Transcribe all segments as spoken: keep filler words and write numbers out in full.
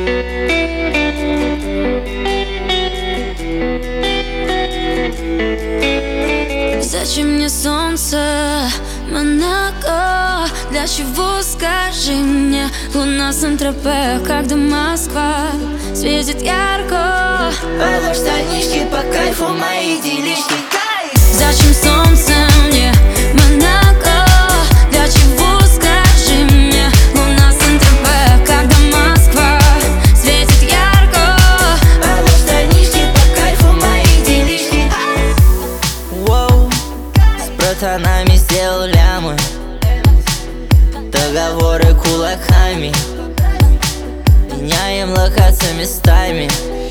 Зачем мне солнце, Монако? Для чего, скажи мне, луна Сан-Тропе, когда Москва светит ярко? Потому что штанишки по кайфу, мои делишки. Зачем солнце мне, Монако? Для чего, скажи мне, луна Сан-Тропе, когда Москва светит ярко? Потому что штанишки по кайфу, мои делишки. Воу, с братанами сделал лямы, договоры кулаками, меняем локации местами.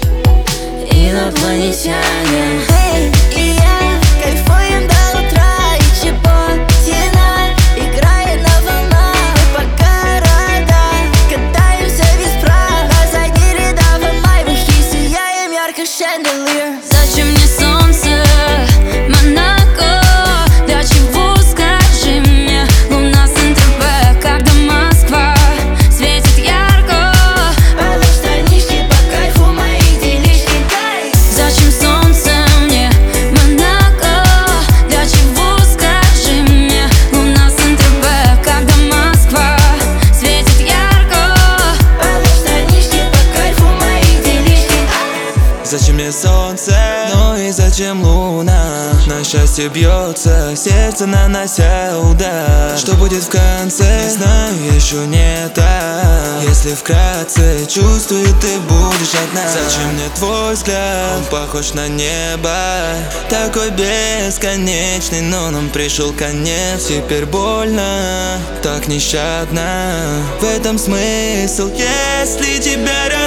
Инопланетяне. Эй, и я кайфуем до утра, и чеботина играет на волнах. Мы по городам катаемся без прав, а сзади рядов майбах сияем ярко шанделир. Зачем мне солнце, Монако? Для чего, скажи мне, луна Сан-Тропе, когда Москва светит ярко? Потому что штанишки по кайфу, мои делишки. Зачем солнце мне, Монако? Для чего, скажи мне, луна Сан-Тропе, когда Москва светит ярко? Потому что штанишки по кайфу, мои делишки. Зачем мне солнце, ну и зачем луна? На счастье бьется сердце, нанося удар. Что будет в конце, не знаю, еще не так. Если вкратце, чувствую, ты будешь одна. Зачем мне твой взгляд, он похож на небо, такой бесконечный, но нам пришел конец. Теперь больно, так нещадно, в этом смысл, если тебя рядом